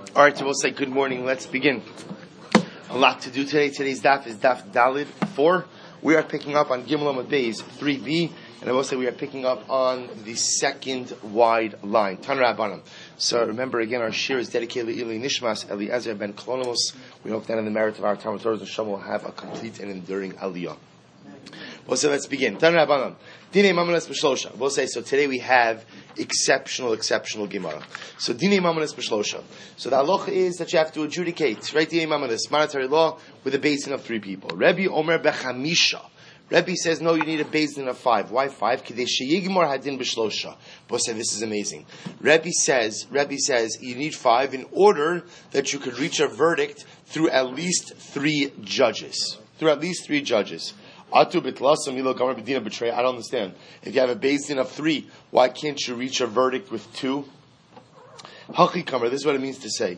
All right, so we'll say good morning. Let's begin. A lot to do today. Today's daf is daf Dalid 4. We are picking up on Gimel Amud Beis 3b, and I will say we are picking up on the second wide line. Tan Rabbanan. So remember again, our shir is dedicated to Ili Nishmas Eliezer ben Kolomos. We hope that in the merit of our Talmud Torah, Hashem will have a complete and enduring aliyah. Well, so let's begin. Tan Rabbanan. Dinei Mamanas B'Shlosha. We'll say, so today we have exceptional Gemara. So Dinei Mamanas B'Shlosha. So the halacha is that you have to adjudicate, right? Dinei Mamanas, monetary law, with a basin of 3 people. Rebbe Omer Bechamisha. Rebbe says, no, you need a basin of 5. Why 5? Kidei sheyigmor hadin b'shlosha. We'll say, this is amazing. Rebbe says, you need 5 in order that you could reach a verdict through at least 3 judges. I don't understand. If you have a basin of 3, why can't you reach a verdict with 2? This is what it means to say.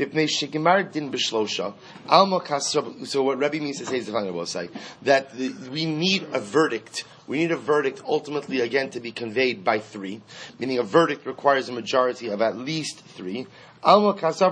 So what Rebbe means to say is the following, I will say, that we need a verdict. We need a verdict ultimately, again, to be conveyed by 3, meaning a verdict requires a majority of at least 3. Therefore, we'll say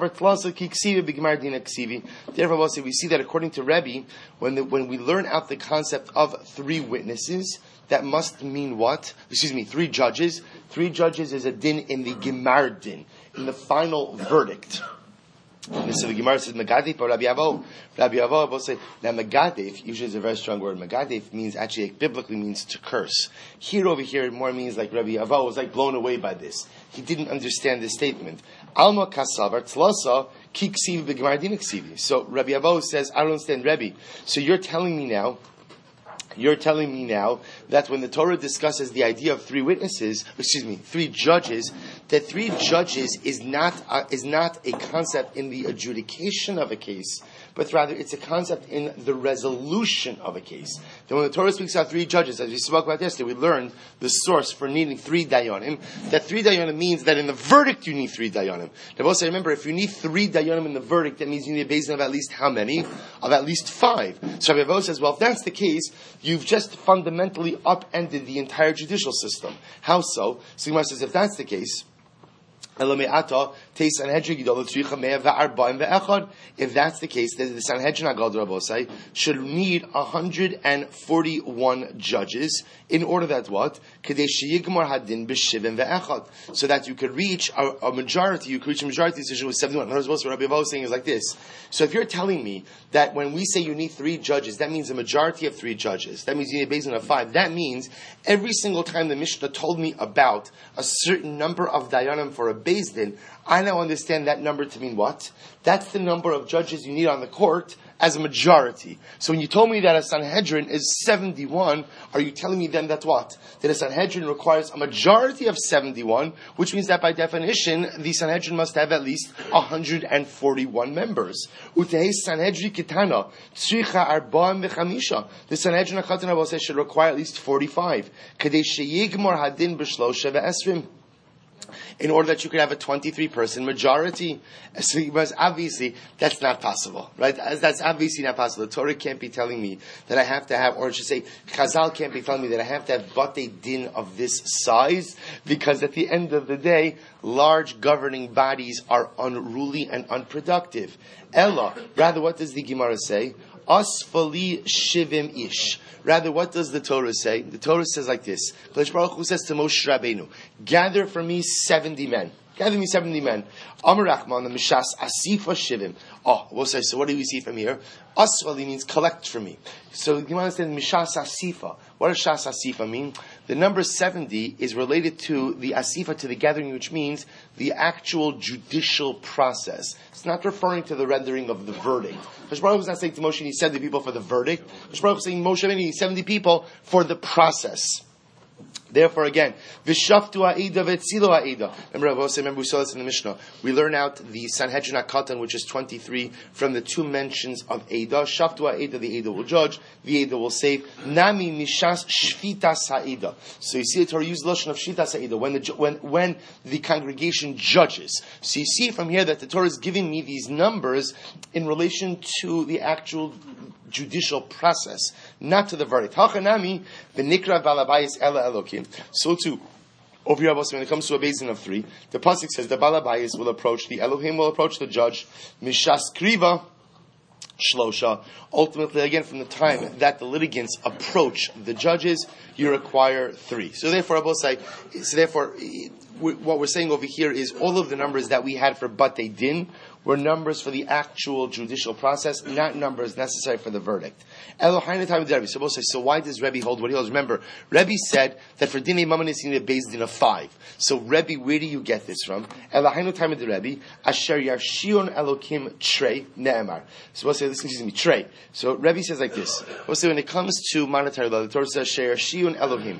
we see that according to Rebbe, when we learn out the concept of 3 witnesses, that must mean what? 3 judges. 3 judges is a din in the Gemar din, in the final verdict. So the Gemara says Megadef or Rabbi Avo. Rabbi Avo will say now Megadef usually is a very strong word. Megadef means actually biblically means to curse. Over here it more means like Rabbi Avo was like blown away by this. He didn't understand this statement. Alma kasavar tzlasa kiksiv b'gemar din ksivi. So Rabbi Avo says, I don't understand, Rebbe. So you're telling me now that when the Torah discusses the idea of 3 judges, that 3 judges is not a concept in the adjudication of a case, but rather it's a concept in the resolution of a case. Then when the Torah speaks about 3 judges, as we spoke about yesterday, we learned the source for needing 3 dayanim. That 3 dayanim means that in the verdict you need 3 dayanim. Now also remember, if you need 3 dayanim in the verdict, that means you need a basin of at least how many? Of at least 5. So Rabbi Avo says, well, if that's the case, you've just fundamentally upended the entire judicial system. How so? So Gemara says, if that's the case, if that's the case, then the Sanhedrin Agad should need 141 judges in order that what? So that you could reach a majority, decision with 71. In other words, what Rabbi Avo is saying is like this. So if you're telling me that when we say you need 3 judges, that means a majority of 3 judges. That means you need a basin of 5. That means every single time the Mishnah told me about a certain number of dayanim for a Beis Din, I now understand that number to mean what? That's the number of judges you need on the court as a majority. So when you told me that a Sanhedrin is 71, are you telling me then that what? That a Sanhedrin requires a majority of 71, which means that by definition, the Sanhedrin must have at least 141 members. The Sanhedrin HaKatan should require at least 45. In order that you could have a 23-person majority. So obviously, that's not possible, right? That's obviously not possible. The Torah can't be telling me that I have to have, or I should say, Chazal can't be telling me that I have to have batei din of this size, because at the end of the day, large governing bodies are unruly and unproductive. Ella, rather, what does the Gemara say? Asfali shivim ish. Rather, what does the Torah say? The Torah says like this. Kadosh Baruch Hu says to Moshe Rabbeinu, gather for me 70 men. Gather me 70 men. Amar Rachman, the Mishas Asifa Shivim. We'll say, so what do we see from here? Asfali means collect for me. So you understand Mishas Asifa. What does Shas Asifa mean? The number 70 is related to the Asifa, to the gathering, which means the actual judicial process. It's not referring to the rendering of the verdict. Kadosh Baruch Hu is not saying to Moshe, you need 70 people for the verdict. Kadosh Baruch Hu is saying, Moshe, you need 70 people for the process. Therefore, again, V'shaftu ha'ida v'tzilo ha'ida. Remember we saw this in the Mishnah. We learn out the Sanhedrin HaKatan, which is 23, from the 2 mentions of Eida. Shaftu ha'ida, the Eida will judge, the Eida will save. Nami mishas shfitas ha'ida. So you see the Torah use the Lashon of shfitas ha'ida, when the congregation judges. So you see from here that the Torah is giving me these numbers in relation to the actual judicial process, not to the verdict. Hachanami v'nikra balabayis ela elokim. So too, Over here, when it comes to a basin of 3, the pasuk says the Balabayis will approach, the Elohim will approach the judge, Mishas Kriva Shlosha. Ultimately, again, from the time that the litigants approach the judges, you require 3. So therefore, what we're saying over here is all of the numbers that we had for Batei Din were numbers for the actual judicial process, not numbers necessary for the verdict. So why does Rebbe hold what he holds? Remember, Rebbe said that for Dinei Mamanis you need a Beis Din of 5. So Rebbe, where do you get this from? Rebbe, Asher Yarshion Elokim Trey Ne'emar. So we'll say, listen, Trey. So Rebbe says like this. We'll say when it comes to monetary law, the Torah says, Asher Yarshion Elohim.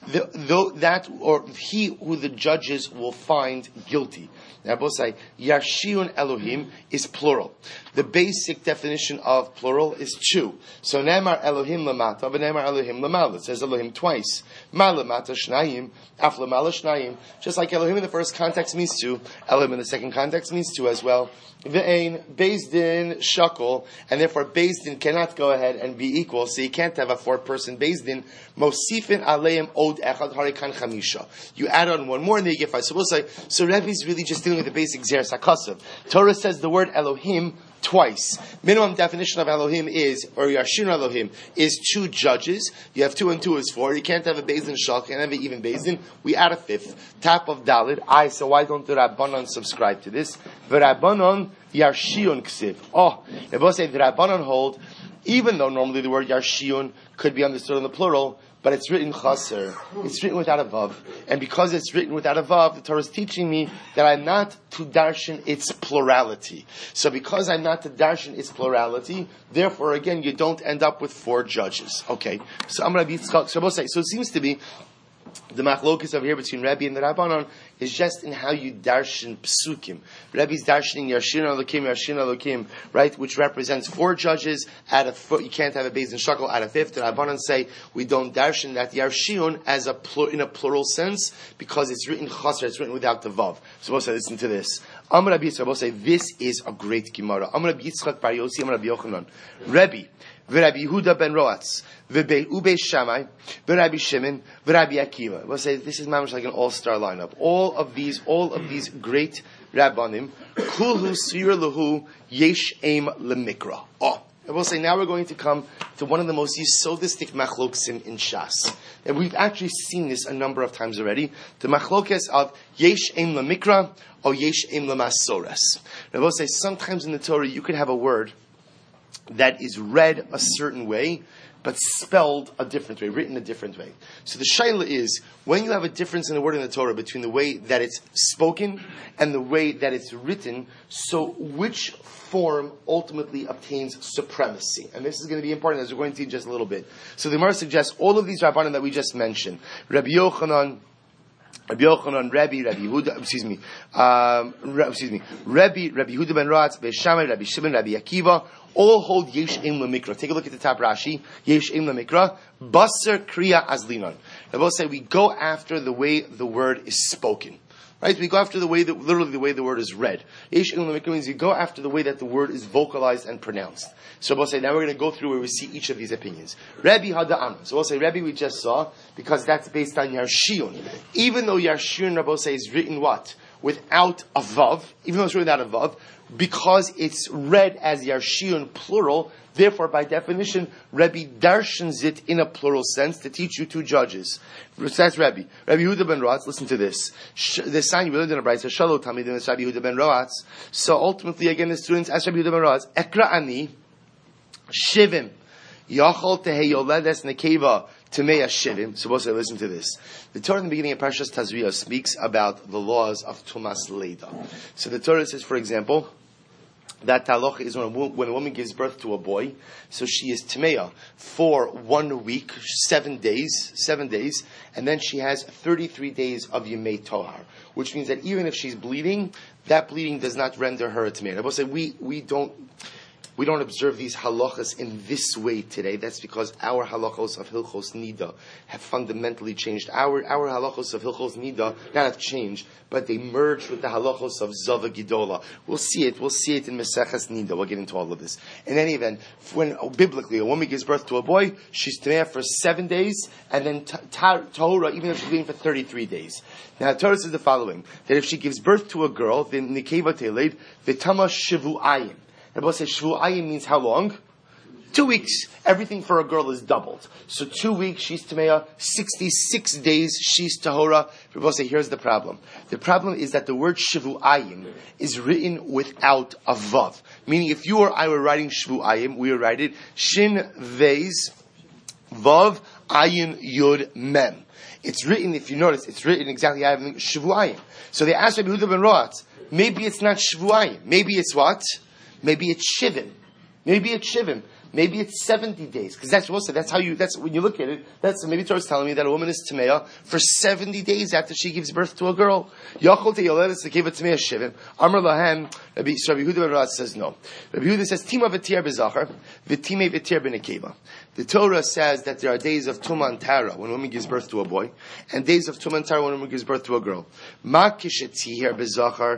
He who the judges will find guilty. Now, both say Yarshiun Elohim is plural. The basic definition of plural is 2. So Ne'emar Elohim lamata, but Ne'emar Elohim lamala. It says Elohim twice. Ma lamata shnayim, af lamala shnayim. Just like Elohim in the first context means 2, Elohim in the second context means 2 as well. Ve'ein Beis Din shakol, and therefore Beis Din cannot go ahead and be equal. So you can't have a 4-person Beis Din. Mosifin aleim od echad harikan chamisha. You add on one more, and then you get 5. So we'll say, so Rebbe's really just dealing with the basic Zer Sakasav. Torah says the word Elohim twice. Minimum definition of Elohim is, or Yarshin Elohim, is 2 judges. You have 2 and 2 is 4. You can't have a Beis Din Shal, can't have an even Beis Din. We add a 5th. Top of Dalid. So why don't the Rabbanon subscribe to this? The Rabbanon Yarshion Ksiv. They both say the Rabbanon hold, even though normally the word Yarshion could be understood in the plural, but it's written chaser. It's written without a vav. And because it's written without a vav, the Torah is teaching me that I'm not to darshan its plurality. So because I'm not to darshan its plurality, therefore again, you don't end up with 4 judges. Okay. So I'm going to be, so it seems to be, the machlokus over here between Rebbe and the Rabbanon is just in how you darshan psukim. Rebbe's darshaning Yarshin Elokim, right, which represents 4 judges. You can't have a Beis Din Shakol at a 5th. The Rabbanon say we don't darshan that Yarshin as in a plural sense because it's written chaser, it's written without the vav. So we'll say, listen to this. Amar Rabbi Yitzchak, we'll say this is a great Gemara. Amar Rabbi Yitzchak Bar Yossi, Amar Rabbi Yochanan, Rebbe. V'Rabbi Yehuda ben Roatz, v'Beis Shammai, v'Rabbi Shimon, v'Rabbi Akiva. We'll say this is mamish like an all-star lineup. All of these great Rabbanim, kulhu svir lahu yesh aim lemikra. And we'll say now we're going to come to one of the most yesodistic machloksim in Shas. And we've actually seen this a number of times already. The machlokes of yesh aim lemikra or yesh aim lemasores. And we'll say sometimes in the Torah you could have a word that is read a certain way, but spelled a different way, written a different way. So the shaila is, when you have a difference in the word in the Torah between the way that it's spoken and the way that it's written, so which form ultimately obtains supremacy? And this is going to be important as we're going to see in just a little bit. So the Gemara suggests all of these Rabbanan that we just mentioned, Rabbi Yochanan, Rabbi Yehuda, Rabbi Yehuda ben Roatz, Beis Shammai, Rabbi Shimon, Rabbi Akiva, all hold Yesh Im Lemikra. Take a look at the top Rashi. Yesh Im Lemikra. Basar Kriya Azlinon. They both say we go after the way the word is spoken. Right? We go after literally the way the word is read. Yesh Im Lemikra means you go after the way that the word is vocalized and pronounced. So we'll say, now we're going to go through where we see each of these opinions. Rabbi Hada'am. So we'll say, Rabbi we just saw, because that's based on Yarshion. Even though Yarshion, Rabbi say, is written what? Without a vav, even though it's written without a vav, because it's read as Yarshion plural, therefore by definition, Rabbi darshans it in a plural sense to teach you 2 judges. That's Rabbi. Rabbi Yehuda ben Roatz, listen to this. The sign you learned in a brayta, Shalom Talmidim, is Rabbi Yehuda ben Roatz. So ultimately, again, the students ask Rabbi Yehuda ben Roatz, Ekra ani, Shivim, Yachol tehe yoledes nekeva, Tameya Shivim. So we'll say, listen to this. The Torah in the beginning of Parshas Tazria speaks about the laws of Tumas Leda. So the Torah says, for example, that taloch is when a woman gives birth to a boy, so she is Tameya for 1 week, 7 days, and then she has 33 days of Yemei Tohar, which means that even if she's bleeding, that bleeding does not render her a Tameya. I will say, we don't, we don't observe these halachas in this way today. That's because our halachos of Hilchos Nida have fundamentally changed. Our halachos of Hilchos Nida not have changed, but they merged with the halachos of Zava Gidola. We'll see it in Meseches Nida. We'll get into all of this. In any event, when biblically a woman gives birth to a boy, she's tameh for 7 days, and then Torah, even if she's bleeding for 33 days. Now, Torah says the following, that if she gives birth to a girl, then Nikeva Teled, Vitama Shivu'ayim. The Bible says Shvu'ayim means how long? 2 weeks. Everything for a girl is doubled. So 2 weeks, she's Tameya. 66 days, she's Tahora. The Bible says, here's the problem. The problem is that the word Shvu'ayim is written without a Vav. Meaning, if you or I were writing Shvu'ayim, we would write it Shin Vez Vav Ayin Yud Mem. It's written, if you notice, it's written exactly how Shvu'ayim. So they asked Rabbi Yehuda ben Roatz, maybe it's not Shvu'ayim. Maybe it's what? Maybe it's Shivim. Maybe it's 70 days. Because that's when you look at it, maybe Torah's telling me that a woman is Tameya for 70 days after she gives birth to a girl. Yachol te'yoledes te'keva Tameya Shivim. Amar lahem, Rabbi Yehuda ben Roatz says no. Rabbi Yehuda says, Tima v'tir b'zachar, v'time v'tir b'nekeva. The Torah says that there are days of Tumah and Tara when a woman gives birth to a boy, and days of Tumah and Tara when a woman gives birth to a girl. Ma kishetihir b'zachar,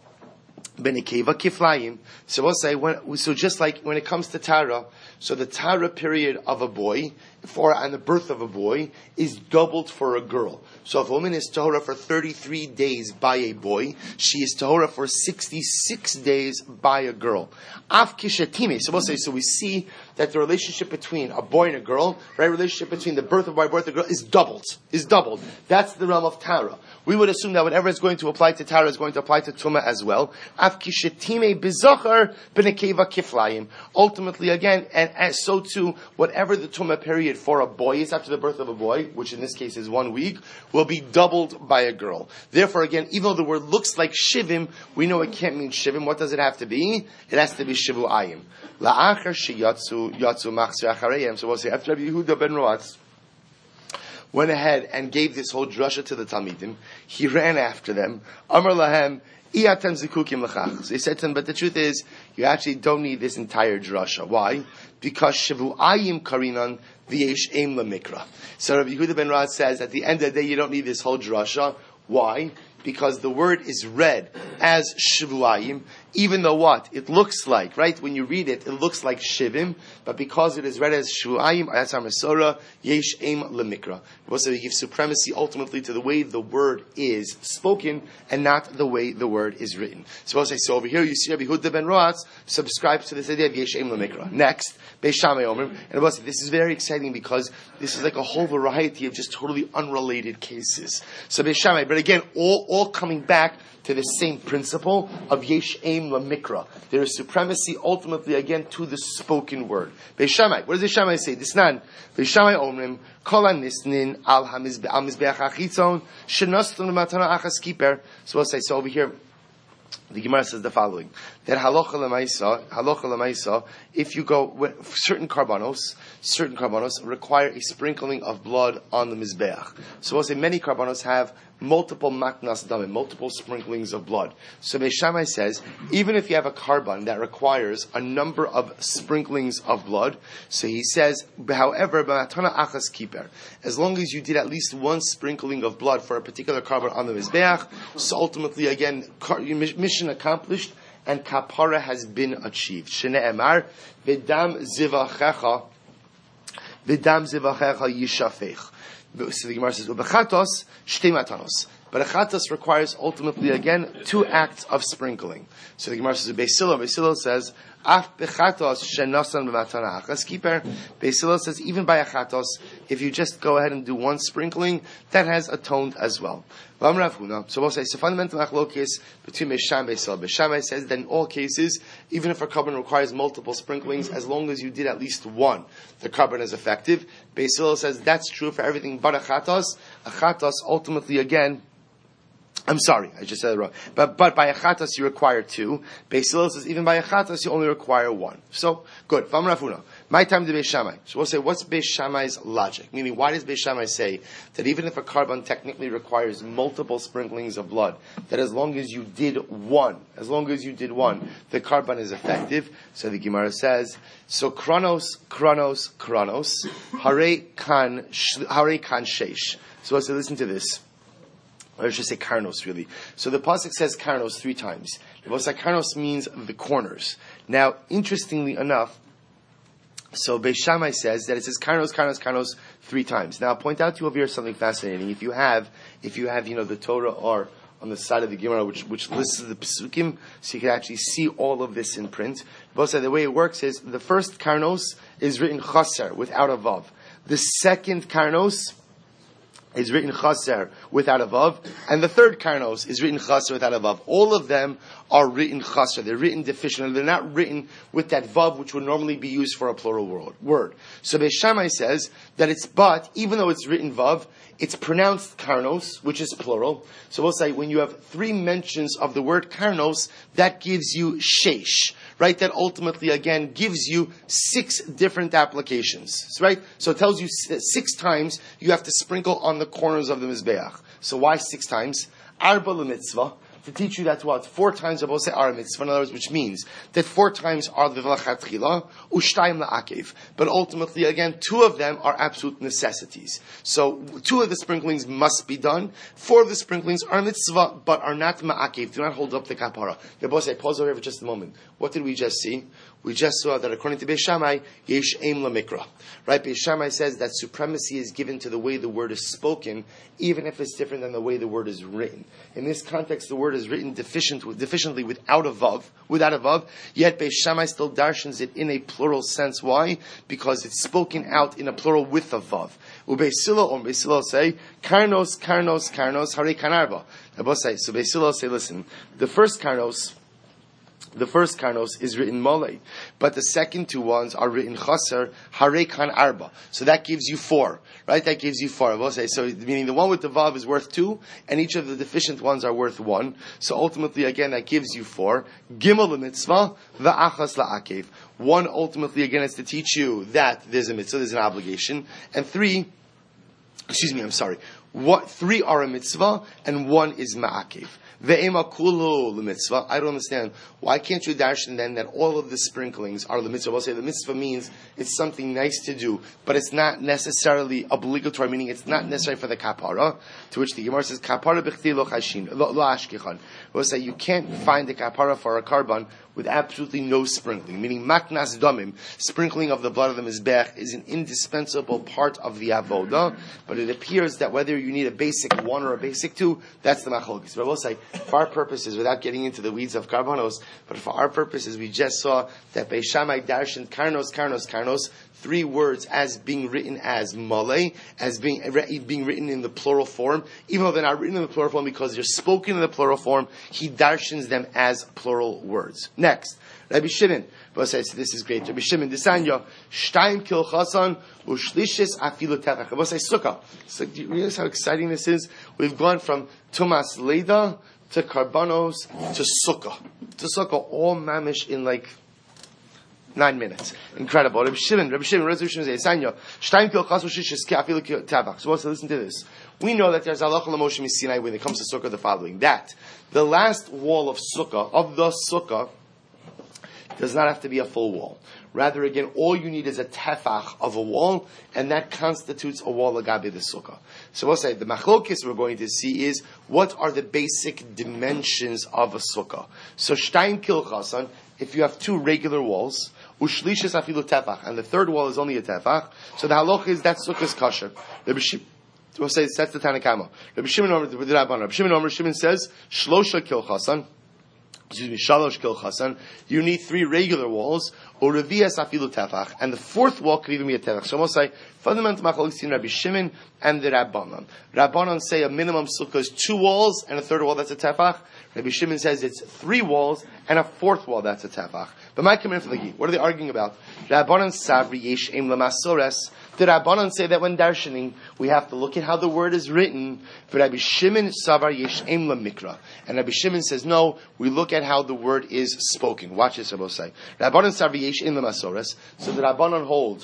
Benekeva kiflayim. So we'll say so just like when it comes to Tara, so the Tara period of a boy and the birth of a boy is doubled for a girl. So if a woman is Tahora for 33 days by a boy, she is Tahora for 66 days by a girl. Af kishetime. So we'll say, so we see that the relationship between a boy and a girl, right, relationship between the birth of a boy and birth of a girl is doubled. That's the realm of Tara. We would assume that whatever is going to apply to Tara is going to apply to Tumah as well. Af kishetime bizachar benekeva kiflayim. Ultimately, again, and so too, whatever the Tumah period for a boy is after the birth of a boy, which in this case is 1 week, will be doubled by a girl. Therefore, again, even though the word looks like shivim, we know it can't mean shivim. What does it have to be? It has to be shivu'ayim. La'achar sheyatzu machzir achareim. So we'll say, after Rabbi Yehuda ben Roatz went ahead and gave this whole drasha to the Talmidim, he ran after them. Amar lahem, Iatem zikukim l'chach. So he said to them, but the truth is, you actually don't need this entire drasha. Why? Because shivu'ayim karinan v'yesh eim lemikra. So Rabbi Yehuda ben Roatz says, at the end of the day, you don't need this whole drasha. Why? Because the word is read as shivu'ayim, even though what? It looks like, right? When you read it, it looks like shivim, but because it is read as shivu'ayim, that's our Masorah, yesh eim lemikra. Also, we give supremacy ultimately to the way the word is spoken and not the way the word is written. So over here you see Rabbi Yehuda ben Roatz subscribes to this idea of yesh eim lemikra. Next, Beis Shammai Omrim, and this is very exciting because this is like a whole variety of just totally unrelated cases. So Beis Shammai, but again, all coming back to the same principle of yesh eim lemikra. There is supremacy ultimately again to the spoken word. Beis Shammai, what does Beis Shammai say? Disnan, Beis Shammai Omrim, kol hanisnin al mizbeach achitzon shenostum l'matana achas kiper. So we'll say, so over here, the Gemara says the following: that halacha lemaisa, if you go with certain karbanos require a sprinkling of blood on the mizbeach. So we'll say many karbanos have multiple matnas damim, multiple sprinklings of blood. So Beis Shammai says, even if you have a karban that requires a number of sprinklings of blood, so he says, however, b'matana achas kiper, as long as you did at least one sprinkling of blood for a particular karban on the mizbeach, so ultimately again, mission accomplished, and kapara has been achieved. Shne'emar, v'dam zivachecha yishafech. So the Gemara says, "Ubechatos shtei matanos." But a chatos requires ultimately again 2 acts of sprinkling. So the Gemara says, Beis Hillel says, "Af bechatos shenasan b'matana achas kiper." Beis Hillel says, even by a chatos, if you just go ahead and do 1 sprinkling, that has atoned as well. So we'll say, so fundamental machlokes between Beis Shammai and Beis Hillel. Beis Shammai says that in all cases, even if a carbon requires multiple sprinklings, as long as you did at least 1, the carbon is effective. Beis Hillel says that's true for everything but a chatos. A chatos ultimately again, I'm sorry, I just said it wrong. But by a chatas you require 2. Beis Hillel says even by a chatas you only require 1. So good. Vam Rafuna. My time to Beis Shammai. So we'll say, what's Beis Shammai's logic? Meaning, why does Beis Shammai say that even if a carbon technically requires multiple sprinklings of blood, that as long as you did one, the carbon is effective? So the Gemara says, so Kronos, Hare Kan Sheish. So let's listen to this. Or I should say Karnos, really. So the pasuk says Karnos 3 times. The pasuk Karnos means the corners. Now, interestingly enough, so Beis Shammai says that it says Karnos 3 times. Now, I'll point out to you over here something fascinating. If you have, the Torah or on the side of the Gemara, which lists the Pesukim, so you can actually see all of this in print. Both the way it works is the first Karnos is written Chaser without a Vav. The second Karnos is written chaser without a vav, and the third karnos is written chaser without a vav. All of them are written chaser. They're written deficient. They're not written with that vav which would normally be used for a plural word. So Beis Shammai says that even though it's written vav, it's pronounced karnos, which is plural. So we'll say when you have 3 mentions of the word karnos, that gives you sheish, right? That ultimately, again, gives you 6 different applications, right? So it tells you 6 times you have to sprinkle on the corners of the Mizbeach. So why 6 times? Arba l'mitzvah. To teach you that 4 times of say are mitzvah, in other words, which means that 4 times are the v'lachatchila, u'shtayim la'akev. But ultimately, again, 2 of them are absolute necessities. So 2 of the sprinklings must be done. 4 of the sprinklings are mitzvah, but are not ma'akev, do not hold up the kapara. The boss say, pause over here for just a moment. What did we just see? We just saw that according to Beis Shammai, yesh aim lamikra. Right? Beis Shammai says that supremacy is given to the way the word is spoken, even if it's different than the way the word is written. In this context, the word is written deficiently without a vav, yet Beis Shammai still darshans it in a plural sense. Why? Because it's spoken out in a plural with a vav. Beis Hillel say, karnos, hare kanarba. So Beis Hillel say, listen, the first karnos is written mole, but the second 2 ones are written chaser, hare kan arba. So that gives you 4, right? That gives you 4. I will say, so meaning the one with the vav is worth 2, and each of the deficient ones are worth 1. So ultimately, again, that gives you 4. Gimel l'mitzvah, v'achas la'akev. 1 ultimately, again, is to teach you that there's a mitzvah, there's an obligation, and 3 are a mitzvah, and 1 is ma'akev. Ve'ema kulu l'mitzvah. I don't understand. Why can't you darshan then that all of the sprinklings are the mitzvah? We'll say the mitzvah means it's something nice to do, but it's not necessarily obligatory, meaning it's not necessary for the kapara, to which the Gemara says, kapara b'chti lo ashkechan. We'll say you can't find the kapara for a carbon with absolutely no sprinkling, meaning maknas damim, sprinkling of the blood of the mizbech, is an indispensable part of the avoda, but it appears that whether you need a basic 1 or a basic 2, that's the machlokes. But I will say, for our purposes, without getting into the weeds of karbanos, but for our purposes, we just saw that Beis Shammai darshan karnos, 3 words as being written as male, as being written in the plural form, even though they're not written in the plural form because they're spoken in the plural form, he darshans them as plural words. Next, Rabbi Shimon, says, this is great. Rabbi Shimon, Desanya, Shtaim Kil Chasan, Ushlishis Afilu Tefach. Rabbi say, Sukkah. So, do you realize how exciting this is? We've gone from Tumas Leda to Karbanos to Sukkah. All mamish in like 9 minutes. Incredible. Rabbi Shimon, resolution is Desanya, Shtaim Kil Chasan, Ushlishis Afilu Tefach. So, listen to this. We know that there's halacha l'Moshe Sinai when it comes to Sukkah the following. That the last wall of the Sukkah, does not have to be a full wall. Rather, again, all you need is a tefach of a wall, and that constitutes a wall agabe the sukkah. So we'll say the machlokis we're going to see is what are the basic dimensions of a sukkah. So shtaim kil chasan, if you have 2 regular walls, ushlishis afilu tefach, and the 3rd wall is only a tefach, so the halacha is that sukkah is kosher. We'll say that's the Tanakama. Rabbi Shimon says shlosha kil chasan. Shalosh kil chasan. You need 3 regular walls, or revias afilu tefach, and the 4th wall could even be a tefach. So we'll say fundamental machlokes in Rabbi Shimon and the Rabbanon. Rabbanon say a minimum sukkah is 2 walls and a 3rd wall that's a tefach. Rabbi Shimon says it's 3 walls and a 4th wall that's a tefach. But my coming from the Gi, what are they arguing about? Rabbanon savri yesh aim lamasores. The Rabbanan say that when darshaning, we have to look at how the word is written. For Rabbi Shimon savar yesh em lemikra, and Rabbi Shimon says no. We look at how the word is spoken. Watch this, Rabbi say. Rabbanan savar yesh em lemasoras. So the Rabbanan hold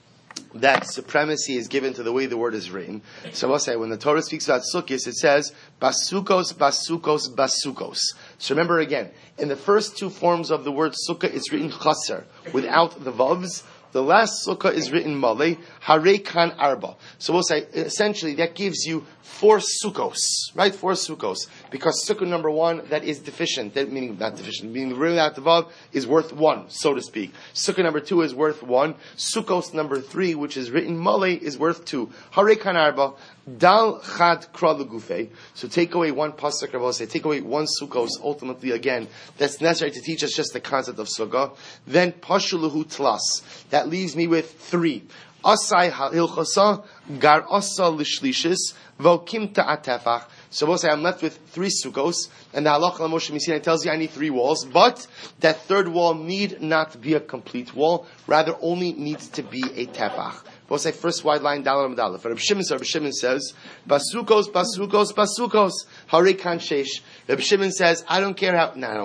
that supremacy is given to the way the word is written. So I'll say, when the Torah speaks about sukkos, it says, basukos, basukos, basukos. So remember again, in the first two forms of the word sukkah, it's written chaser, without the vavs. The last sukkah is written malay, hare kan arba. So we'll say, essentially, that gives you 4 sukkos, right? 4 sukkos. Because sukkah number 1, that is deficient, meaning not deficient, meaning without the vav, is worth 1, so to speak. Sukkah number 2 is worth 1. Sukkos number 3, which is written malay, is worth 2. Hare kan arba. Dal chad kra legufe. So take away 1 pasuk, Rabbi say, take away 1 sukkos. Ultimately, again, that's necessary to teach us just the concept of sukkah. Then pashuluhu tlas. That leaves me with 3. Asai hilchasa gar asa lishlishis vokim ta'atefach. So we'll say I'm left with 3 sukkos, and the halacha Moshe Messina tells you I need 3 walls, but that third wall need not be a complete wall, rather only needs to be a tefach. We'll say first wide line, Dalar Madala. For Rabbi Shimon says, Basukos, Basukos, Basukos, Hare Kan Sheish. Rabbi Shimon says, I don't care.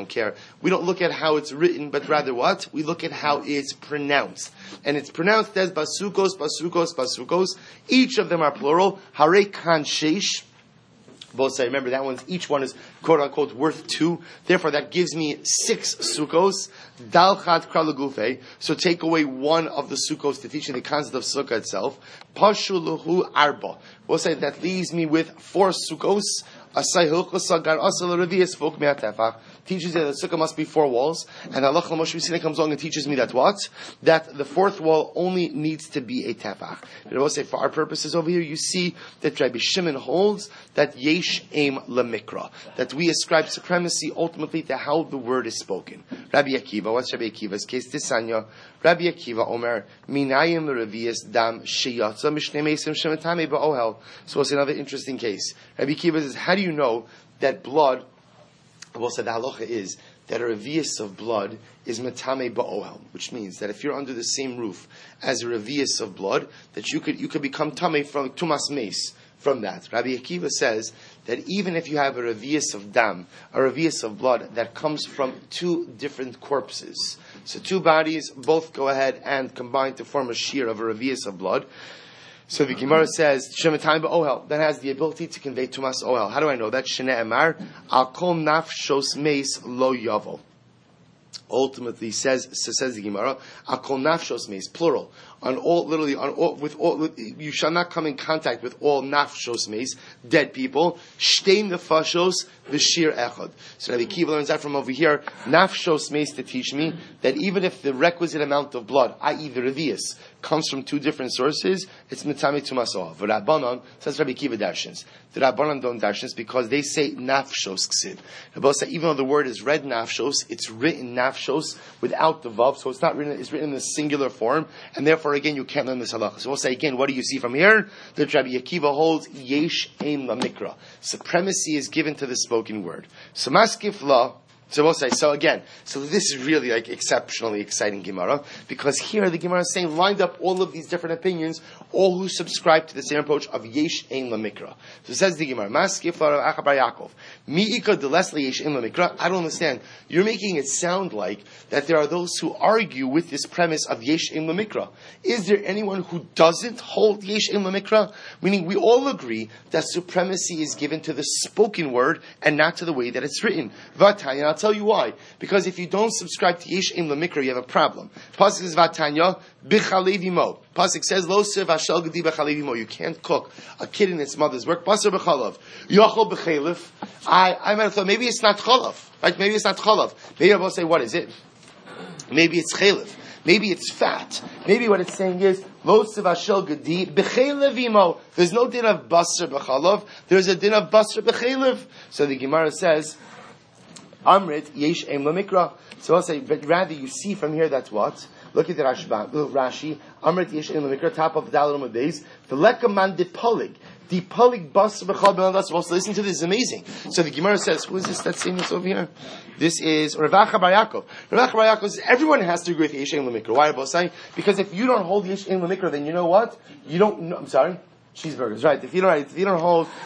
We don't look at how it's written, but rather what? We look at how it's pronounced. And it's pronounced as Basukos, Basukos, Basukos. Each of them are plural. Hare Kan Sheish. Both say, remember that each one is quote unquote worth 2. Therefore, that gives me 6 sukkos. Dal chad kra legufe. So take away 1 of the sukkos to teach you the concept of sukkah itself. Pashu luhu arba. We'll say that leaves me with 4 sukkos. Asay hilchos gar asal revius vok me'atefach. Teaches that the sukkah must be 4 walls, and Allah Moshe Messina comes along and teaches me that what? That the 4th wall only needs to be a tefach. But I will say, for our purposes over here, you see that Rabbi Shimon holds that yesh aim lemikra, that we ascribe supremacy ultimately to how the word is spoken. Rabbi Akiva, what's Rabbi Akiva's case? Tisanya, Rabbi Akiva Omer minayim l'revius dam sheyatza mishnei meisim shemetame ba'ohel. So it's another interesting case. Rabbi Akiva says, how do you know that blood? Well, so the halacha is that a revius of blood is metame ba'ohel, which means that if you're under the same roof as a revius of blood, that you could become tame from tumas meis from that. Rabbi Akiva says that even if you have a revius of dam, a revius of blood that comes from 2 different corpses, so 2 bodies both go ahead and combine to form a shear of a revius of blood. So the Gemara says, Shemetayim ba'ohel, that has the ability to convey tumas ohel. How do I know that? Shnei Emar, al kol nafshos meis lo yavo. Ultimately says the Gemara, al kol nafshos meis, plural. You shall not come in contact with all nafshos meis, dead people. Shtei nefashos v'shir echad. So Rabbi Akiva learns that from over here, nafshos meis, to teach me that even if the requisite amount of blood, i.e. the revius, comes from 2 different sources, it's mitame tumasoah. V'Rabbanan, says Rabbi Akiva darshans. The Rabbanan don't darshans because they say nafshos ksiv. Rabbanan say even though the word is read nafshos, it's written nafshos without the vav, so it's written in the singular form, and therefore again you can't learn this halacha. So we'll say again, what do you see from here? That Rabbi Akiva holds yesh aim lamikra. Supremacy is given to the spoken word. So maskif la. So we'll say, so this is really like exceptionally exciting Gemara, because here the Gemara is saying, lined up all of these different opinions, all who subscribe to the same approach of Yesh Ein Lamikra. So it says the Gemara, Maskif Acha Bar Yaakov, Mi'ika Delesli Yesh Ein Lamikra. I don't understand. You're making it sound like that there are those who argue with this premise of Yesh Ein Lamikra. Is there anyone who doesn't hold Yesh Ein Lamikra? Meaning we all agree that supremacy is given to the spoken word and not to the way that it's written. Vatanya, I'll tell you why. Because if you don't subscribe to Yesh Ein Lamikra, you have a problem. Pasuk is Vatanya b'chalevimo. Pasuk says Lo Siv Hashel Gedi b'chalevimo. You can't cook a kid in its mother's work. Basar b'chalav. Yochel b'chalef. I might have thought maybe it's not chalav. Right? Maybe it's not chalav. Maybe I will say, what is it? Maybe it's chalef. Maybe it's fat. Maybe what it's saying is Lo Siv Hashel Gedi b'chalevimo. There's no din of basar b'chalav. There's a din of basar b'chalev. So the Gemara says Amrit Yesh Ein Lamikra. So I'll say, but rather you see from here that's what? Look at the Rashi. Amrit yesh ein lemikra, top of the Dalar Amud the lekaman dipolig. Dipolig bas b'chal b'nadas. Also, listen to this. It's amazing. So the Gemara says, who is this that's saying this over here? This is Rav Acha Bar Yaakov. Rav Acha Bar Yaakov says everyone has to agree with yesh ein lemikra. Why, Rabosai? Because if you don't hold yesh ein lemikra, then you know what? You don't know. I'm sorry. Cheeseburgers, right? If you don't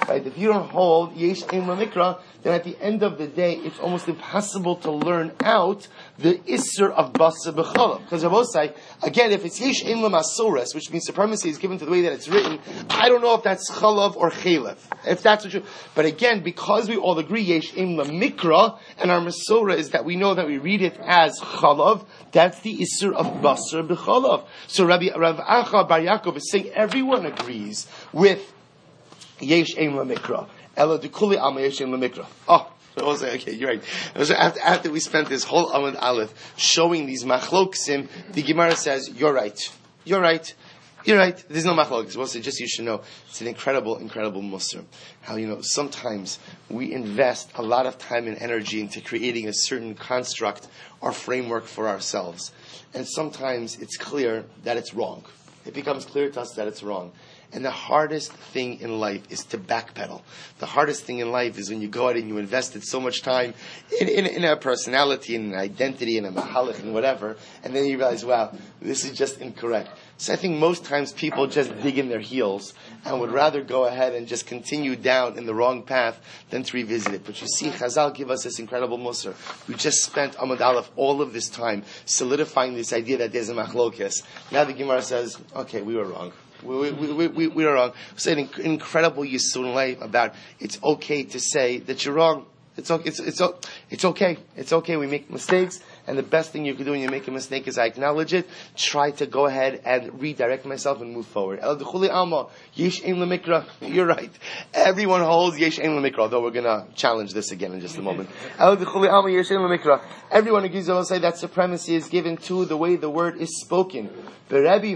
hold yesh ein lemikra, then at the end of the day, it's almost impossible to learn out the isser of basa b'chalav. Because Rabosai, again, if it's yesh ein lemasoras, which means supremacy is given to the way that it's written, I don't know if that's chalav or chalev. If that's what you, but again, because we all agree yesh ein lemikra, and our masora is that we know that we read it as chalav, that's the isser of basa b'chalav. So Rav Acha Bar Yaakov is saying everyone agrees with yesh ein lemikra. Ela dekuli alma yesh ein lemikra. Oh, so I was like, okay, you're right. So after we spent this whole Amud Aleph showing these machloksim, the Gemara says, you're right. There's no machloksim. Well, so just you should know, it's an incredible musar. How, sometimes we invest a lot of time and energy into creating a certain construct or framework for ourselves. And sometimes it's clear that it's wrong. It becomes clear to us that it's wrong. And the hardest thing in life is to backpedal. The hardest thing in life is when you go out and you invested so much time in a personality, in an identity, in a mahalach, and whatever, and then you realize, wow, this is just incorrect. So I think most times people just dig in their heels and would rather go ahead and just continue down in the wrong path than to revisit it. But you see, Chazal give us this incredible musar. We just spent Amud Aleph all of this time solidifying this idea that there's a machlokes. Now the Gemara says, okay, we were wrong. We were wrong. We said an incredible yisur in life about it's okay to say that you're wrong. It's okay. It's okay. We make mistakes, and the best thing you can do when you make a mistake is I acknowledge it, try to go ahead and redirect myself and move forward. You're right. Everyone holds yesh ein lemikra, although we're going to challenge this again in just a moment. Everyone agrees to say that supremacy is given to the way the word is spoken. So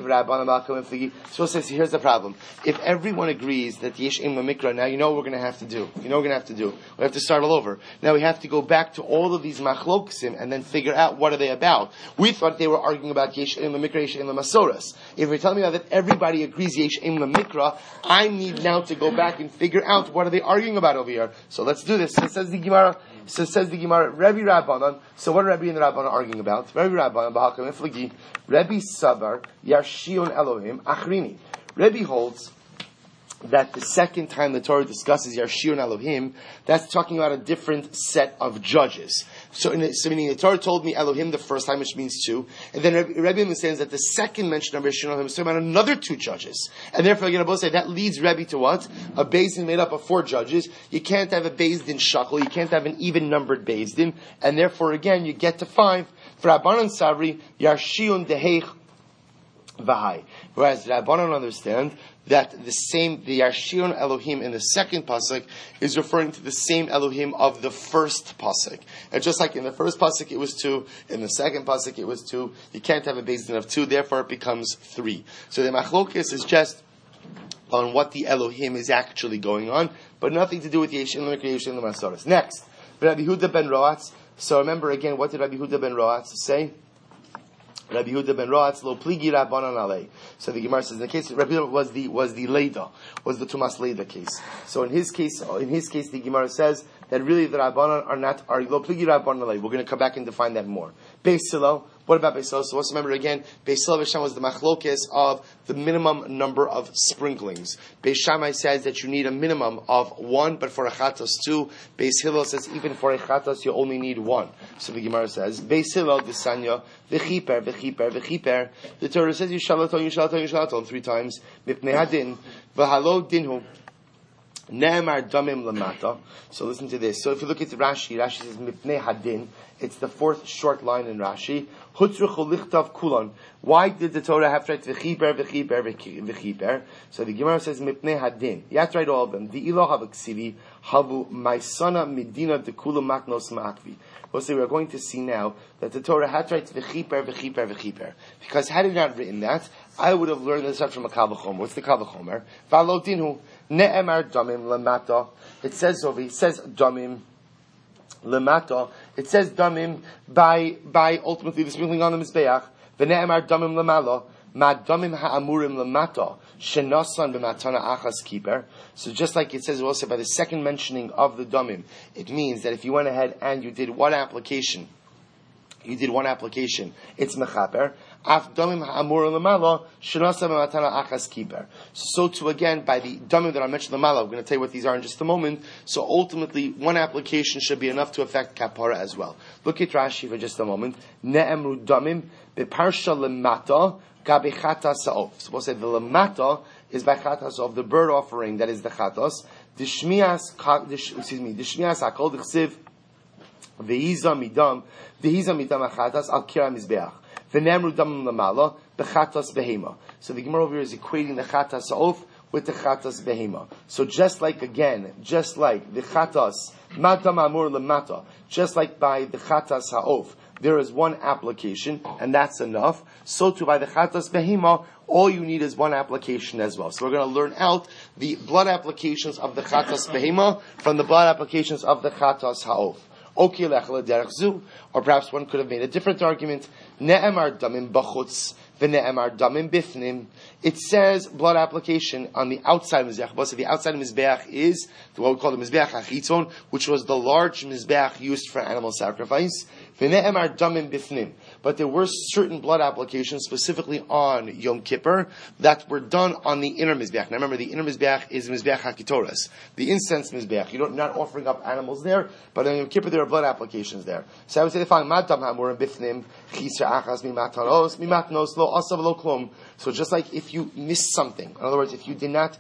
it says, here's the problem. If everyone agrees that yesh ein lemikra, now you know what we're going to have to do. We have to start all over. Now we have to go back to all of these machloksim and then figure out what are they about. We thought they were arguing about yesh ein lemikra, yesh ein lemasoras. If you're telling me now that everybody agrees yesh ein lemikra, I need now to go back and figure out what are they arguing about over here. So let's do this. So says the Gemara, Rabbi Rabbanan. So what are Rabbi and the Rabbanan arguing about? Rabbi Rabbanan, Bahakam Iflagi, Rabbi Sabar, Yarshion Elohim, Achrini. Rabbi holds that the second time the Torah discusses Yarshion Elohim, that's talking about a different set of judges. So meaning the Torah told me Elohim the first time, which means two, and then Rebbe understands that the second mention of Yarshion Elohim is talking about another two judges. And therefore, you're going to both say that leads Rebbe to what? A Beis Din made up of four judges. You can't have a Beis Din shakel, you can't have an even numbered Beis Din, and therefore again you get to five. For Rabbanan Sabri, Yarshion Deheich Vahai. Whereas Rabbanan understand that the Yarshion Elohim in the second pasuk is referring to the same Elohim of the first pasuk. And just like in the first pasuk it was two, in the second pasuk it was two, you can't have a Beis Din of two, therefore it becomes three. So the machlokes is just on what the Elohim is actually going on, but nothing to do with Yesh ein lemikra, Yesh ein lemasoras. Next, Rabbi Yehuda ben Roatz. So remember again, what did Rabbi Yehuda ben Roatz say? Rabbi Yehuda ben Roatz lo pligi rabbanan alei. So the Gemara says in the case Rabbi Yehuda was the Leda, was the Tumas Leda case. So in his case the Gemara says that really the Rabbanan are lo pligi rabbanan alei. We're going to come back and define that more. Beis Hillel. What about Beis Hillel? So let's remember again, Beis Hillel was the machlokes of the minimum number of sprinklings. Beis Shammai says that you need a minimum of one, but for a chatos two. Beis Hillel says even for a chatos you only need one. So the Gemara says, Beis Hillel d'sanya v'chiper. The Torah says you shalaton three times. Mipnei hadin v'halo dinhu. Ne'emar damim lamata. So listen to this. So if you look at Rashi says mipnei hadin. It's the fourth short line in Rashi. Hutzruchu lichtav kulon. Why did the Torah have to write v'chiper? So the Gemara says mipnei hadin. You have to write all of them. The ilah havaksivi havu maisana medina dekula maknos ma'akvi. We're going to see now that the Torah had to write v'chiper. Because had it not written that, I would have learned this from a Kavachomer. What's the Kavachomer? V'alo dinhu ne'emar damim lamata. It says damim lemata. It says damim by ultimately the sprinkling on the mizbeach. V'ne'emar damim lamala, ma damim ha'amurim lamata, shenasan b'matana achas kiper. So just like it says also by the second mentioning of the damim, it means that if you went ahead and you did one application, it's mechaper. Af damim ha'amur lamala shenasa b'matana achas kiper. So too again by the damim that I mentioned lamala, I'm going to tell you what these are in just a moment. So ultimately, one application should be enough to affect kapara as well. Look at Rashi for just a moment. Ne'emru damim beparsha lemata gabe chata sa'of. So we'll say the lemata is by chatas of the bird offering, that is the chatas. Dishmias hakol d'chsiv ve'iza midam achatas al kira mizbeach. V'nemru damim lamala b'chatas behema. So the Gemara over here is equating the chatas off with the chatas behema. So just like the chatas matam amur lamata, just like by the chatas ha'of, there is one application, and that's enough. So too by the chatas behema, all you need is one application as well. So we're going to learn out the blood applications of the chatas behema from the blood applications of the chatas ha'of. Or perhaps one could have made a different argument. Ne'emar damim b'chutz v'ne'emar damim bifnim. It says blood application on the outside mizbeach. So the outside mizbeach is what we call the mizbeach hachitzon, which was the large mizbeach used for animal sacrifice. V'ne'emar damim bifnim. But there were certain blood applications, specifically on Yom Kippur, that were done on the inner mizbeach. Now remember, the inner mizbeach is mizbeach hakitoras, the incense mizbeach. You're not offering up animals there, but on Yom Kippur there are blood applications there. So I would say the following: Madam hamurim bifnim chisra achas mimatanos mimatnos lo asav lo klum. So just like if you missed something, in other words, if you did not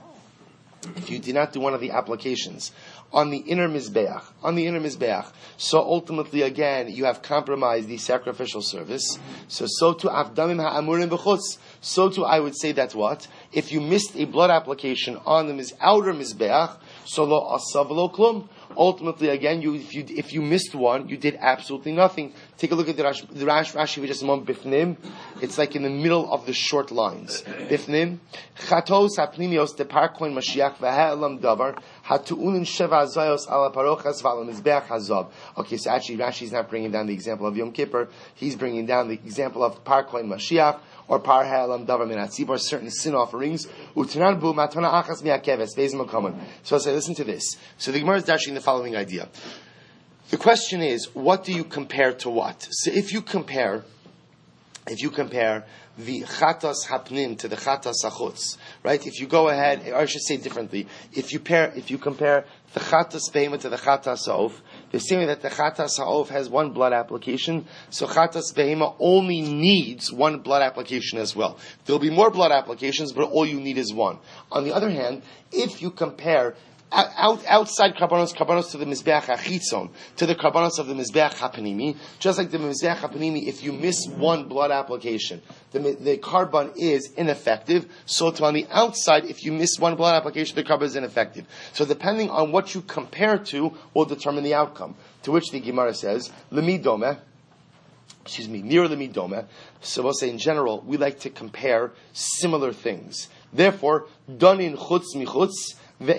do one of the applications on the inner mizbeach, so ultimately again you have compromised the sacrificial service. So too avdamim ha'amurim b'chutz. So too I would say that what if you missed a blood application on the outer mizbeach, so lo asav lo klum. Ultimately, again, if you missed one, you did absolutely nothing. Take a look at the Rashi for just a moment. Bifnim, it's like in the middle of the short lines. Bifnim, chatos hapnimios deparkoin mashiach v'ha'elam davar hatu'unin sheva zayos ala parochas v'ala mizbeach hazab. Okay, so actually Rashi's not bringing down the example of Yom Kippur. He's bringing down the example of parkoin mashiach or par ha'elam davar min hatzibor, certain sin offerings. U'tanan bu matana achas mi'akeves ve'ezim okamon. So I say, listen to this. So the Gemara is dashing the following idea. The question is, what do you compare to what? So if you compare the chatas hapnim to the chatas achutz, right? If you go ahead, or I should say differently, if you compare the chatas behema to the chatas ha'of, the same way that the chatas ha'of has one blood application, so chatas behema only needs one blood application as well. There'll be more blood applications, but all you need is one. On the other hand, if you compare outside karbanos to the mizbeach hachitzon, to the karbanos of the mizbeach hapanimi, just like the mizbeach hapanimi, if you miss one blood application, the karban is ineffective. So to on the outside, if you miss one blood application, the karban is ineffective. So depending on what you compare to, will determine the outcome. To which the Gemara says, near lemidome. So we'll say in general, we like to compare similar things. Therefore, done in chutz michutz,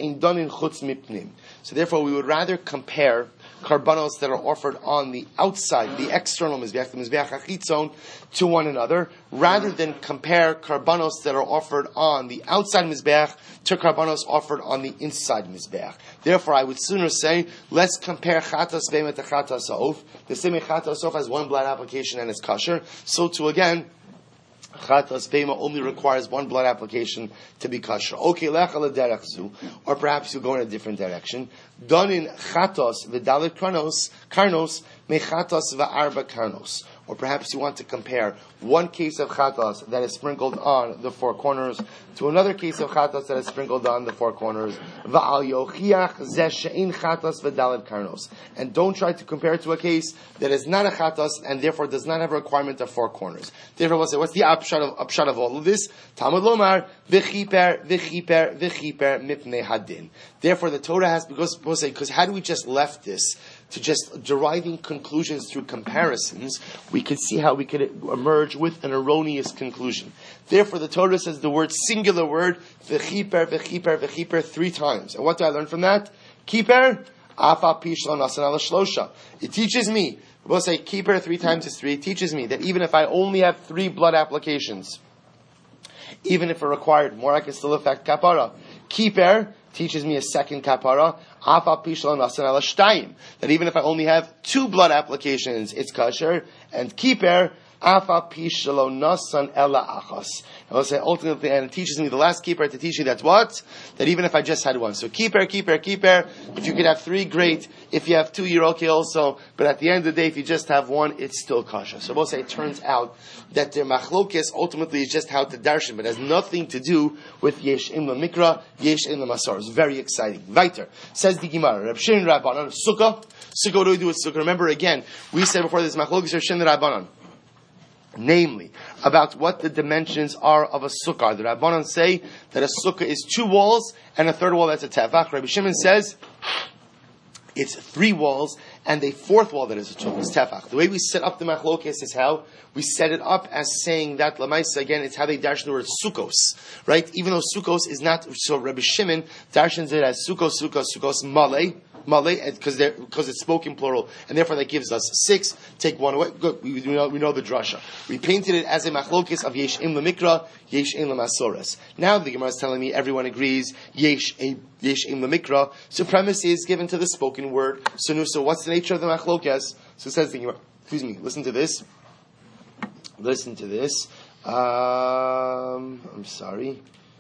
so therefore we would rather compare karbanos that are offered on the outside, the external mizbeach, the mizbeach hachitzon, to one another, rather than compare karbanos that are offered on the outside mizbeach to karbanos offered on the inside mizbeach. Therefore I would sooner say, let's compare chatas behema to chatas ha'of. The same way chatas ha'of has one blood application and is kosher, so too again, chatas behema only requires one blood application to be kosher. Okay, lecha lederachzu, or perhaps you go in a different direction. Done in chatos v'dalet karnos mechatos v'arba karnos. Or perhaps you want to compare one case of chatas that is sprinkled on the four corners to another case of chatas that is sprinkled on the four corners. Va'al yochiach zeh she'ein chatas v'dalet karnos. And don't try to compare it to a case that is not a chatas and therefore does not have a requirement of four corners. Therefore, we'll say, what's the upshot of all of this? Talmud lomar v'chiper mipnei hadin. Therefore, the Torah has, because how do we just left this to just deriving conclusions through comparisons? We could see how we could emerge with an erroneous conclusion. Therefore, the Torah says the singular word, v'chiper, 3 times. And what do I learn from that? Kiper, afa pishlan asan ala shlosha. It teaches me We'll say keeper 3 times is 3. It teaches me that even if I only have 3 blood applications, even if it required more, I can still affect kapara. Keeper teaches me a second kapara. That even if I only have 2 blood applications, it's kosher. And keeper, I will say ultimately, and it teaches me the last keeper to teach you that's what? That even if I just had 1. So keeper. If you could have 3, great. If you have 2, you're okay also. But at the end of the day, if you just have 1, it's still kosher. So we'll say it turns out that the machlokes ultimately is just how to darshan, but has nothing to do with yesh im mikra, yesh im masor. It's very exciting. Weiter. Says the Gemara, Reb Shimon Rabbanan, sukkah. Sukkah, what do we do with sukkah? Remember again, we said before this machlokes Reb Shimon Rabbanan. Namely, about what the dimensions are of a sukkah. The Rabbanan say that a sukkah is 2 walls and a third wall that's a tefach. Rabbi Shimon says it's 3 walls and a 4th wall that is a tefach. The way we set up the machlokes is how we set it up as saying that lamaisa again. It's how they darshan the word sukkos, right? Even though sukkos is not so. Rabbi Shimon darshans it as sukkos malay. Because it's spoken plural, and therefore that gives us 6. Take 1 away. Good. We know the drasha. We painted it as a machlokes of yesh im lemikra, yesh im lemasoras. Now the Gemara is telling me everyone agrees yesh im lemikra. Supremacy is given to the spoken word. So what's the nature of the machlokes? So it says the Gemara. Excuse me. Listen to this. I'm sorry.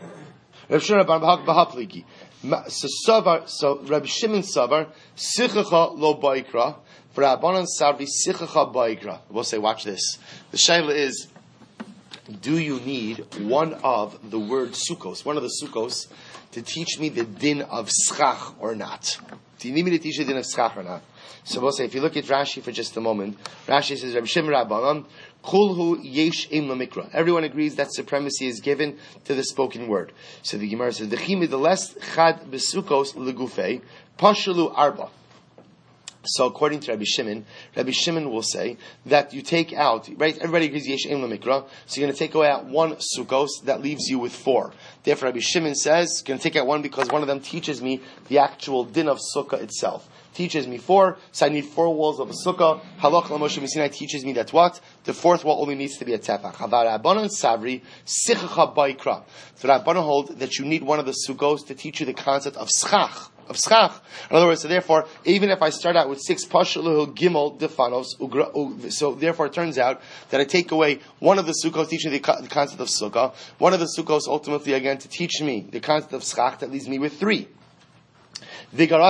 So Rabbi Shimon Savar, Sichacha lo baikra, for Rabbanan Sarvi Sichacha baikra. We'll say, watch this. The shaila is, do you need one of the word sukkos, one of the sukkos, to teach me the din of schach or not? Do you need me to teach you the din of schach or not? So we'll say, if you look at Rashi for just a moment, Rashi says, Rabbi Shimon Rabbanan, Kulhu yesh im lamikra. Everyone agrees that supremacy is given to the spoken word. So the Gemara says, Dechimi the less chad besukos legufei, pashulu arba. So according to Rabbi Shimon will say that you take out, right, everybody agrees yesh im lamikra, so you're going to take away out 1 sukkos, that leaves you with 4. Therefore Rabbi Shimon says, going to take out 1 because one of them teaches me the actual din of sukkah itself. Teaches me 4, so I need 4 walls of a sukkah. Halach l'Moshe Messina teaches me that what? The 4th wall only needs to be a tefach. Havar Rabbanan Savri Sichacha Baikra. So Rabbanan hold that you need one of the sukkos to teach you the concept of schach. In other words, so therefore, even if I start out with 6 Pashaluhu Gimel Defanos, so therefore it turns out that I take away one of the sukkos teaching the concept of sukkah, one of the sukkos ultimately again to teach me the concept of schach, that leaves me with 3. And now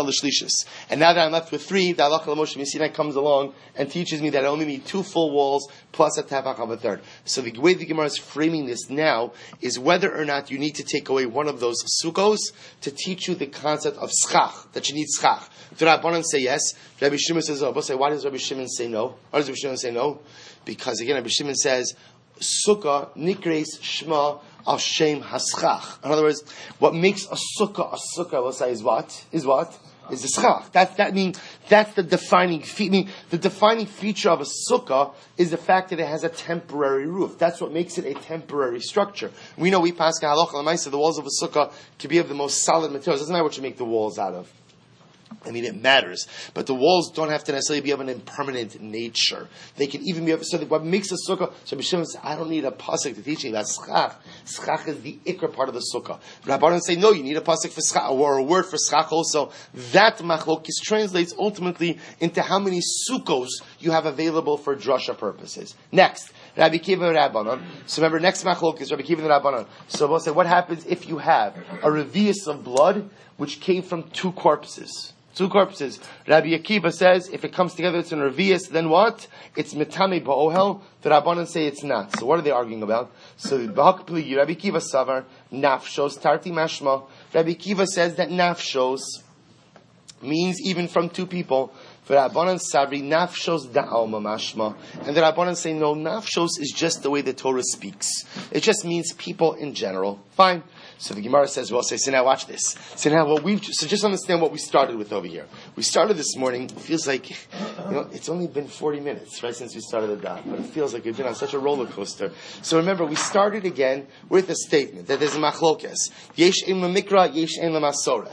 that I'm left with 3, the Halach Moshe Messina comes along and teaches me that I only need 2 full walls plus a tefach of a third. So the way the Gemara is framing this now is whether or not you need to take away one of those sukkos to teach you the concept of schach, that you need schach. The Rabbanan say yes. Rabbi Shimon says no. But why does Rabbi Shimon say no? Why does Rabbi Shimon say no? Because again, Rabbi Shimon says sukkah nikreis shma al shem haschach. In other words, what makes a sukkah, we'll say, is what? Is the schach. That's the defining the defining feature of a sukkah is the fact that it has a temporary roof. That's what makes it a temporary structure. We know we pass halacha l'maisa, the walls of a sukkah can be of the most solid materials. It doesn't matter what you make the walls out of. I mean, it matters, but the walls don't have to necessarily be of an impermanent nature. They can even be of, so that what makes a sukkah, so B'Shimon says, I don't need a pasuk to teach me about schach. Schach is the ikr part of the sukkah. Rabbanan say, no, you need a pasuk for schach, or a word for schach also. That machlokis translates ultimately into how many sukkos you have available for drasha purposes. Next, Rabbi Kiva and Rabbanan. So remember, next machlok is Rabbi Kiva and Rabbanan. So we'll say, what happens if you have a revius of blood which came from 2 corpses? 2 corpses. Rabbi Akiva says, if it comes together, it's an revius, then what? It's metame ba'ohel. The Rabbanan say it's not. So what are they arguing about? So Rabbi Akiva savar, nafshos, tarti mashma. Rabbi Akiva says that nafshos means even from 2 people. For Rabbanan Sabri, nafshos da'alma mashma. And the Rabbanan say, no, nafshos is just the way the Torah speaks. It just means people in general. Fine. So the Gemara says, well, so now watch this. So now so just understand what we started with over here. We started this morning, it feels like, it's only been 40 minutes, right, since we started the dot, but it feels like we've been on such a roller coaster. So remember, we started again with a statement that there's a machlokes. Yesh im mikra, yesh im masoras.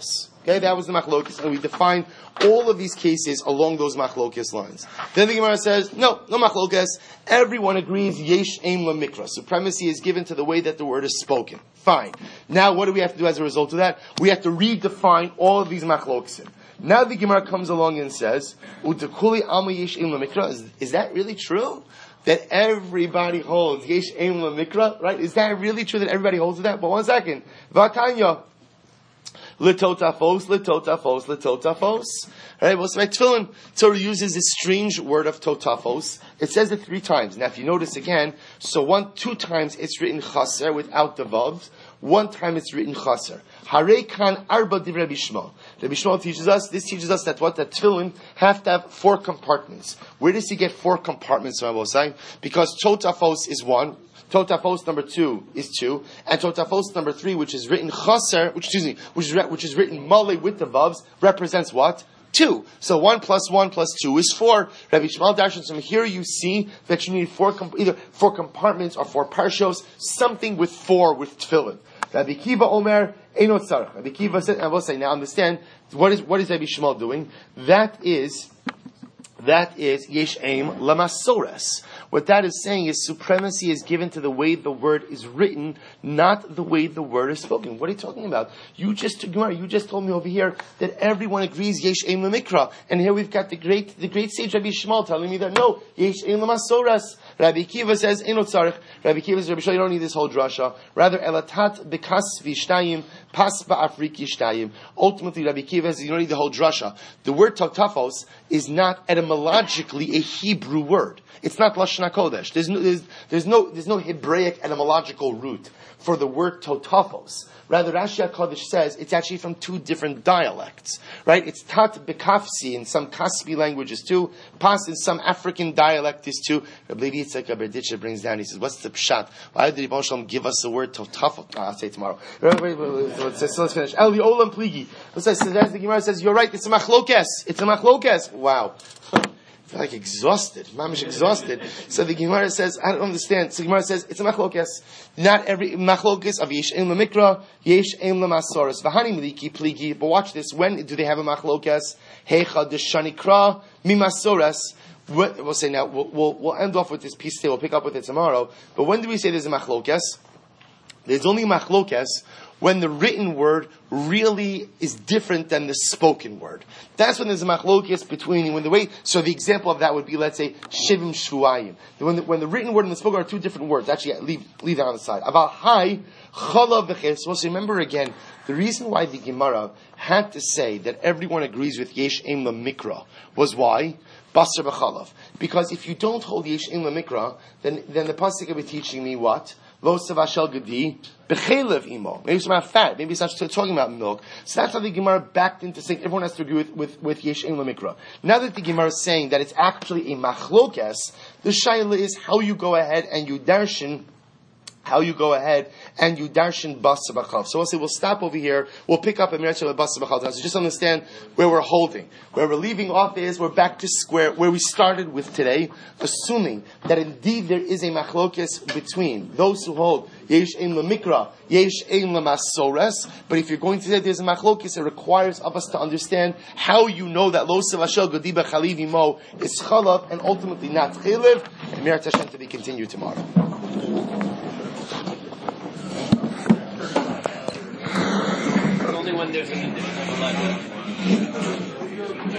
Okay, that was the machlokes, and we defined all of these cases along those machlokes lines. Then the Gemara says, no machlokes. Everyone agrees, yesh aim lemikra. Supremacy is given to the way that the word is spoken. Fine. Now, what do we have to do as a result of that? We have to redefine all of these machlokes. Now the Gemara comes along and says, "Utakuli alma yesh aim lemikra." Is that really true? That everybody holds yesh aim lemikra, right? Is that really true that everybody holds that? But one second, Vatanya. Litotafos. Right? Well, so by tefillin, Torah uses this strange word of totafos. It says it 3 times. Now, if you notice again, so 2 times it's written chaser without the vav. 1 time it's written chaser. Harei kan arba divrei Rabbi Shmuel. Rabbi Shmuel teaches us that that tefillin have to have 4 compartments. Where does he get 4 compartments, I will say? Because totafos is 1. Totafos number 2 is 2, and Totafos number 3, which is written chaser, which is written male with the vavs, represents what? 2. So 1 plus 1 plus 2 is 4. Rabbi Shmuel Darshan, from here you see that you need either 4 compartments or 4 parshos, something with 4 with tefillin. Rabbi Kiva Omer Einot Tzarech. Rabbi Kiva said, and I will say, now understand, what is Rabbi Shmuel doing? That is yesh aim lamasores. What that is saying is supremacy is given to the way the word is written, not the way the word is spoken. What are you talking about? You just told me over here that everyone agrees yesh aim lamikra, and here we've got the great sage Rabbi Shmuel telling me that no, yesh aim lamasores. Rabbi Kiva says enot tzarich. Rabbi Kiva says, Rabbi Shmuel, you don't need this whole drasha. Rather elatat bekas vishtayim pas ba'afriki shtayim. Ultimately, Rabbi Kiva says you don't need the whole drasha. The word totafos is not etymologically a Hebrew word. It's not Lashon HaKodesh. There's no Hebraic etymological root for the word totafos. Rather, Rashi HaKodesh says it's actually from 2 different dialects. Right? It's tat bekafsi in some Kaspi languages too. Pas in some African dialect is too. Rabbi Yitzchak Berditcher brings down, he says, what's the pshat? Why did Rebbe Shalom give us the word totafos? I'll say it tomorrow. Let's finish. El Olam Pligi. The Gemara says, you're right, it's a machlokes. Wow. I feel like exhausted. Mamish exhausted. So the Gemara says, I don't understand. So the Gemara says, it's a machlokes. Not every machlokes of yesh aim lemikra, yesh aim lemasoros. V'hani miliki pligi. But watch this. When do they have a machlokes? Heicha deshanikra mimasoros. We'll say now, we'll end off with this piece today. We'll pick up with it tomorrow. But when do we say there's a machlokes? There's only machlokes when the written word really is different than the spoken word. That's when there's a machlokes between so the example of that would be, let's say, shivim shvuayim. When the written word and the spoken word are 2 different words. Actually, leave that on the side. About hai, chalav v'ches. So remember again, the reason why the Gemara had to say that everyone agrees with yesh aim lemikra was why? Basar b'chalav. Because if you don't hold yesh aim lemikra, then the pasuk will be teaching me what? Lo savashel gedi bechelev imo. Maybe it's about fat. Maybe it's not talking about milk. So that's how the Gemara backed into saying everyone has to agree with yesh aim lemikra. Now that the Gemara is saying that it's actually a machlokes, the shaila is how you go ahead and you darshan bas b'chalav. So we'll stop over here. We'll pick up a mitzvah with bas b'chalav. So just understand where we're holding. Where we're leaving off is we're back to square where we started with today, assuming that indeed there is a machlokes between those who hold yesh ein lemikra, yesh ein lemasores. But if you're going to say there's a machlokes, it requires of us to understand how you know that lo savashel gedi b'chaliv imo is chalav and ultimately not chelev. And Me'arat Hashem to be continued tomorrow. Only when there's an additional letter.